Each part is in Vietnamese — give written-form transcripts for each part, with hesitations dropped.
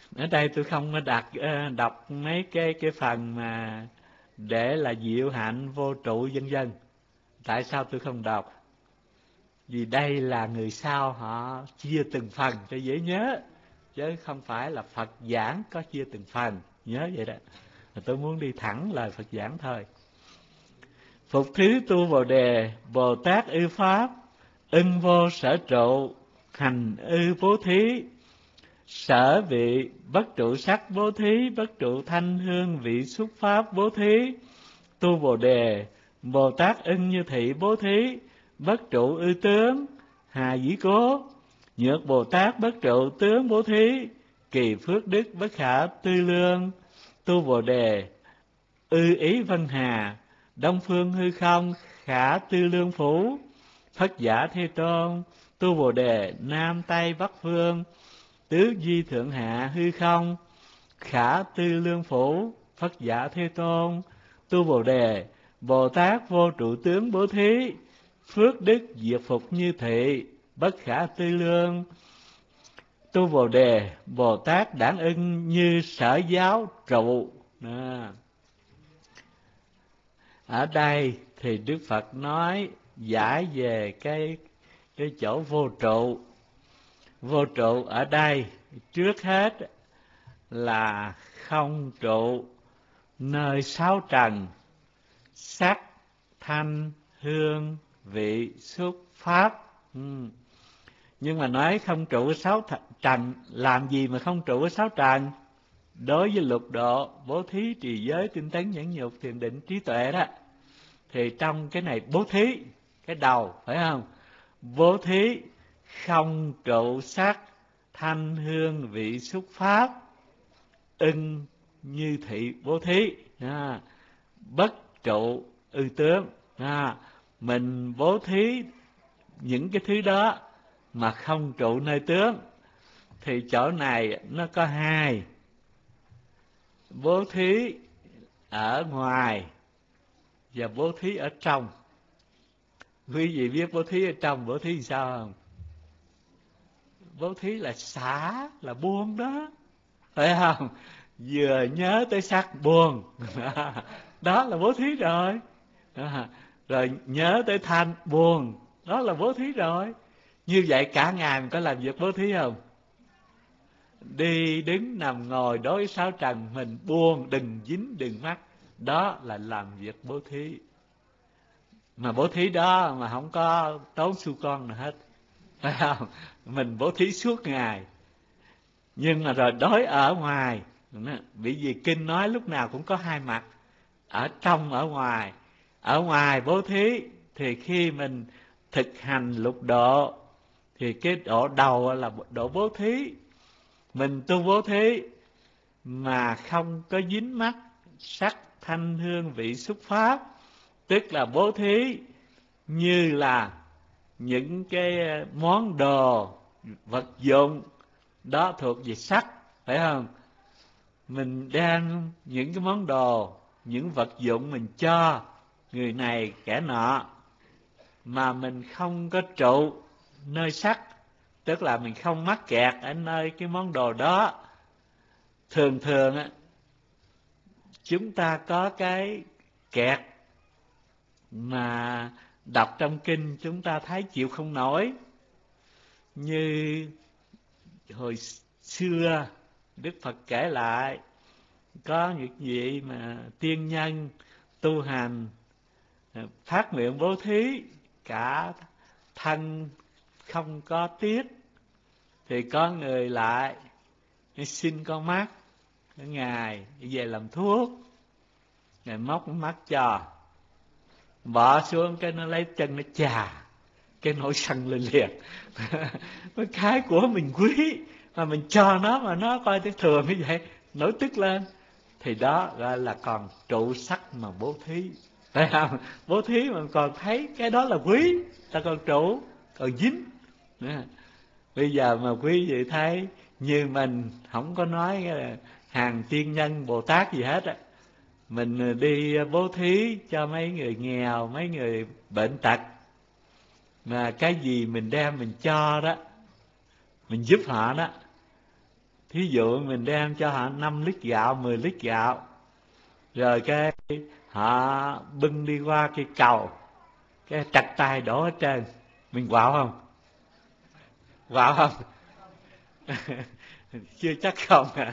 Ở đây tôi không có đọc mấy cái phần mà để là diệu hạnh vô trụ vân vân. Tại sao tôi không đọc? Vì đây là người sau họ chia từng phần cho dễ nhớ, chứ không phải là Phật giảng có chia từng phần, nhớ vậy đó. Tôi muốn đi thẳng lời Phật giảng thôi. Phục thứ tu Bồ Đề, Bồ Tát ư Pháp, ưng vô sở trụ, hành ư bố thí. Sở vị bất trụ sắc bố thí, bất trụ thanh hương vị xuất pháp bố thí. Tu Bồ Đề, Bồ Tát ưng như thị bố thí, bất trụ ư tướng, hà dĩ cố. Nhược Bồ Tát bất trụ tướng bố thí, kỳ phước đức bất khả tư lương. Tu Bồ Đề, ư ý vân hà, đông phương hư không, khả tư lương phủ. Phất giả Thế Tôn, tu Bồ Đề, nam tây bắc phương, tứ di thượng hạ hư không, khả tư lương phủ. Phất giả Thế Tôn, tu Bồ Đề, Bồ Tát vô trụ tướng bố thí, phước đức diệt phục như thị, bất khả tư lương. Tu Bồ Đề, Bồ Tát đản ưng như sở giáo trụ. Ở đây thì Đức Phật nói giải về cái chỗ vô trụ. Vô trụ ở đây trước hết là không trụ nơi sáu trần: sắc, thanh, hương, vị, xúc, pháp. Nhưng mà nói không trụ ở sáu trần, làm gì mà không trụ ở sáu trần? Đối với lục độ, bố thí, trì giới, tinh tấn, nhẫn nhục, thiền định, trí tuệ đó, thì trong cái này bố thí, cái đầu, phải không? Bố thí không trụ sắc, thanh, hương, vị, xúc, pháp, ưng như thị bố thí. Bất trụ ư tướng. Mình bố thí những cái thứ đó mà không trụ nơi tướng, thì chỗ này nó có hai: bố thí ở ngoài và bố thí ở trong. Quý vị biết bố thí ở trong, bố thí sao không? Bố thí là xả, là buông đó, phải không? Vừa nhớ tới sắc buông, đó là bố thí rồi. Rồi nhớ tới thanh buông, đó là bố thí rồi. Như vậy cả ngày mình có làm việc bố thí không? Đi đứng nằm ngồi đối với sáu trần mình buông, đừng dính đừng mắc, đó là làm việc bố thí. Mà bố thí đó mà không có tốn xu con nào hết, phải không? Mình bố thí suốt ngày. Nhưng mà rồi đối ở ngoài, bởi vì kinh nói lúc nào cũng có hai mặt, ở trong ở ngoài. Ở ngoài bố thí thì khi mình thực hành lục độ thì cái độ đầu là độ bố thí. Mình tu bố thí mà không có dính mắc sắc, thanh, hương, vị, xúc, pháp, tức là bố thí như là những cái món đồ vật dụng đó thuộc về sắc, phải không? Mình đem những cái món đồ, những vật dụng mình cho người này kẻ nọ, mà mình không có trụ nơi sắc, tức là mình không mắc kẹt ở nơi cái món đồ đó. Thường thường á, chúng ta có cái kẹt mà đọc trong kinh chúng ta thấy chịu không nổi. Như hồi xưa Đức Phật kể lại, có những vị mà tiên nhân tu hành phát nguyện bố thí cả thân không có tiếc, thì có người lại xin con mắt Ngài về làm thuốc. Ngài móc mắt cho, bỏ xuống cái nó lấy chân nó chà, cái nỗi sân lên liền. Cái của mình quý mà mình cho nó mà nó coi cái thường như vậy, nổi tức lên. Thì đó gọi là còn trụ sắc mà bố thí, phải không? Bố thí mà còn thấy cái đó là quý, ta còn trụ, còn dính. Bây giờ mà quý vị thấy như mình không có nói hàng tiên nhân Bồ Tát gì hết á, mình đi bố thí cho mấy người nghèo, mấy người bệnh tật, mà cái gì mình đem mình cho đó, mình giúp họ đó, Thí dụ mình đem cho họ 5 lít gạo, 10 lít gạo, rồi cái họ bưng đi qua cây cầu, cái trật tay đổ hết trơn, mình quạo không? Quạo không? Chưa chắc không à.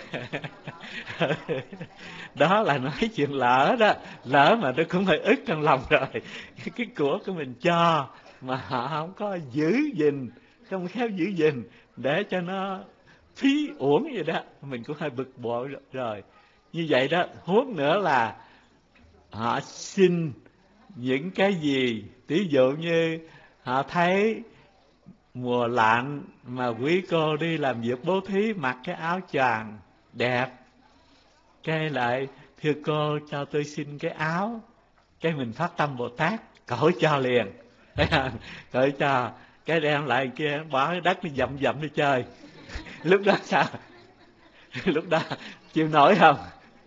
Đó là nói chuyện lỡ đó, lỡ mà nó cũng hơi ức trong lòng rồi. Cái của mình cho mà họ không có giữ gìn, không khéo giữ gìn, để cho nó phí uổng vậy đó, mình cũng hơi bực bội rồi. Như vậy đó, huống nữa là họ xin những cái gì, ví dụ như họ thấy mùa lạnh mà quý cô đi làm việc bố thí mặc cái áo choàng đẹp, cái lại thưa cô cho tôi xin cái áo, cái mình phát tâm Bồ Tát, cậu cho liền. Cậu cho, cái đem lại kia bỏ cái đất đi dậm dậm đi chơi. Lúc đó sao? Lúc đó chịu nổi không?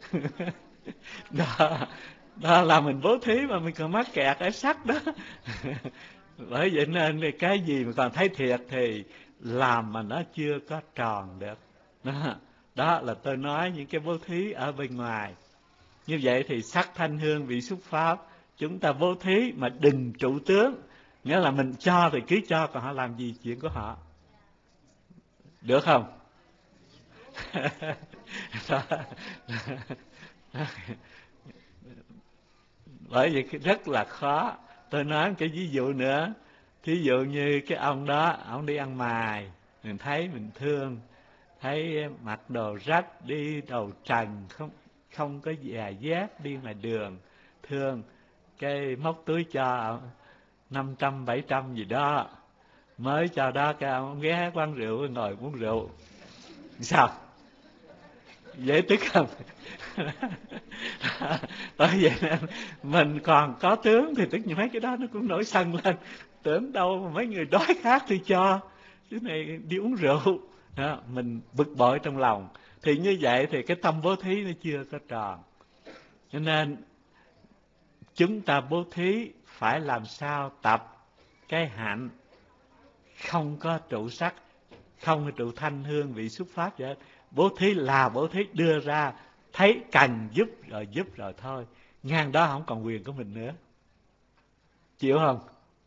Đó, đó là mình bố thí mà mình còn mắc kẹt ở sắc đó. Bởi vậy nên cái gì mà còn thấy thiệt thì làm mà nó chưa có tròn được. Đó là tôi nói những cái bố thí ở bên ngoài. Như vậy thì sắc thanh hương vị xúc pháp, chúng ta bố thí mà đừng trụ tướng. Nghĩa là mình cho thì cứ cho, còn họ làm gì chuyện của họ. Được không? Bởi vì rất là khó. Tôi nói cái ví dụ nữa. Thí dụ như cái ông đó, ông đi ăn mài, mình thấy mình thương, thấy mặc đồ rách, đi đầu trần, không có giày dép, đi ngoài đường, thương, cái móc túi cho 500, 700 gì đó, mới cho đó cái ông ghé quán rượu ngồi uống rượu. Sao? Dễ tức không? Bởi vậy nên mình còn có tướng thì tất nhiên mấy cái đó nó cũng nổi sân lên. Tưởng đâu mà mấy người đói khát thì cho, chứ này đi uống rượu đó, mình bực bội trong lòng. Thì như vậy thì cái tâm bố thí nó chưa có tròn. Cho nên chúng ta bố thí phải làm sao tập cái hạnh không có trụ sắc, không có trụ thanh hương vị xúc pháp vậy. Bố thí là bố thí, đưa ra thấy cần giúp rồi thôi, ngang đó không còn quyền của mình nữa. Chịu không?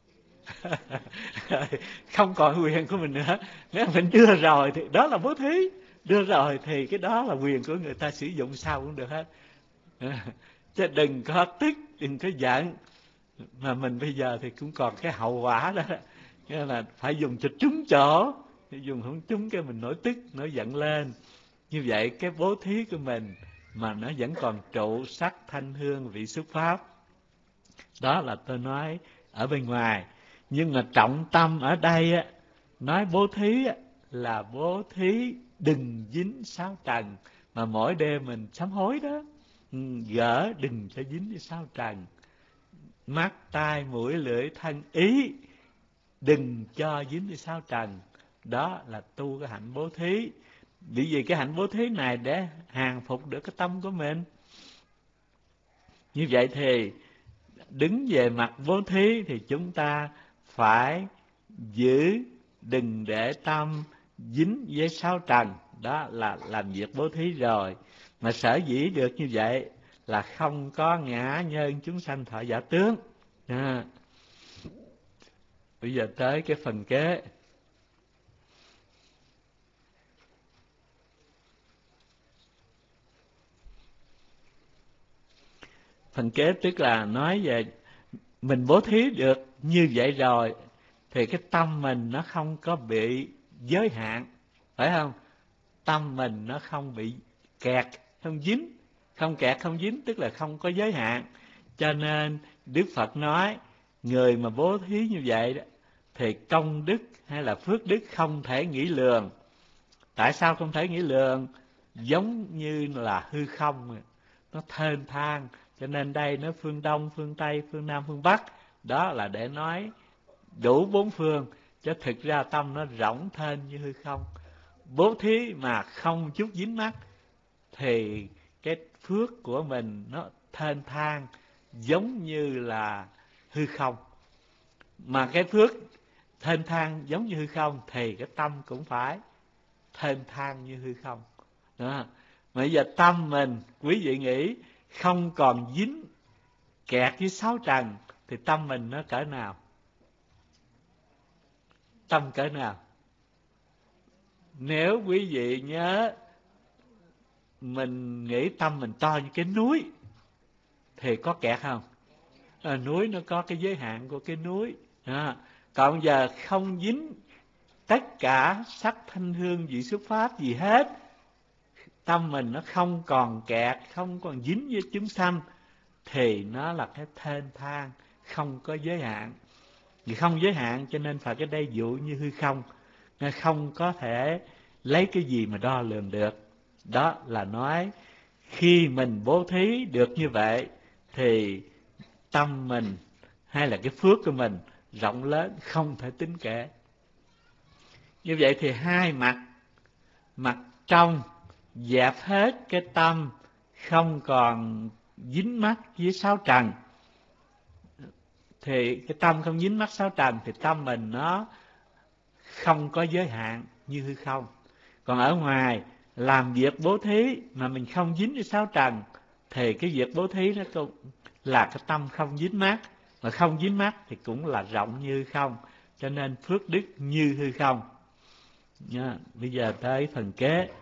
Không còn quyền của mình nữa. Nếu mình đưa rồi thì đó là bố thí, đưa rồi thì cái đó là quyền của người ta, sử dụng sao cũng được hết. Chứ đừng có tức, đừng có giận. Mà mình bây giờ thì cũng còn cái hậu quả đó, nghĩa là phải dùng cho trúng chỗ, dùng không trúng cái mình nổi tức, nổi giận lên. Như vậy cái bố thí của mình mà nó vẫn còn trụ sắc thanh hương vị xúc pháp, đó là tôi nói ở bên ngoài. Nhưng mà trọng tâm ở đây á, nói bố thí á, là bố thí đừng dính sáu trần, mà mỗi đêm mình sám hối đó, gỡ đừng cho dính với sáu trần, mắt tai mũi lưỡi thân ý, đừng cho dính với sáu trần. Đó là tu cái hạnh bố thí. Bởi vì cái hạnh bố thí này để hàng phục được cái tâm của mình. Như vậy thì đứng về mặt bố thí thì chúng ta phải giữ đừng để tâm dính với sáu trần. Đó là làm việc bố thí rồi. Mà sở dĩ được như vậy là không có ngã nhân chúng sanh thọ giả tướng. Bây giờ tới cái phần kế. Phần kế tức là nói về mình bố thí được như vậy rồi thì cái tâm mình nó không có bị giới hạn, phải không? Tâm mình nó không bị kẹt, không dính. Không kẹt, không dính tức là không có giới hạn. Cho nên Đức Phật nói người mà bố thí như vậy đó, thì công đức hay là phước đức không thể nghĩ lường. Tại sao không thể nghĩ lường? Giống như là hư không, nó thênh thang. Cho nên đây nó phương Đông, phương Tây, phương Nam, phương Bắc. Đó là để nói đủ bốn phương. Chứ thực ra tâm nó rỗng thênh như hư không. Bố thí mà không chút dính mắc thì cái phước của mình nó thênh thang giống như là hư không. Mà cái phước thênh thang giống như hư không thì cái tâm cũng phải thênh thang như hư không. Đó. Bây giờ tâm mình, quý vị nghĩ không còn dính kẹt với sáu trần thì tâm mình nó cỡ nào? Tâm cỡ nào? Nếu quý vị nhớ, mình nghĩ tâm mình to như cái núi thì có kẹt không? Núi nó có cái giới hạn của cái núi. Còn giờ không dính tất cả sắc thanh hương vị xuất pháp gì hết, tâm mình nó không còn kẹt, không còn dính với chúng sanh, thì nó là cái thênh thang, không có giới hạn. Vì không giới hạn cho nên Phật ở đây dụ như hư không, nó không có thể lấy cái gì mà đo lường được. Đó là nói khi mình bố thí được như vậy thì tâm mình hay là cái phước của mình rộng lớn không thể tính kể. Như vậy thì hai mặt, mặt trong dẹp hết cái tâm không còn dính mắc với sáu trần, thì cái tâm không dính mắc sáu trần thì tâm mình nó không có giới hạn như hư không. Còn ở ngoài làm việc bố thí mà mình không dính với sáu trần thì cái việc bố thí nó cũng là cái tâm không dính mắc, mà không dính mắc thì cũng là rộng như hư không, cho nên phước đức như hư không. Bây giờ tới phần kế.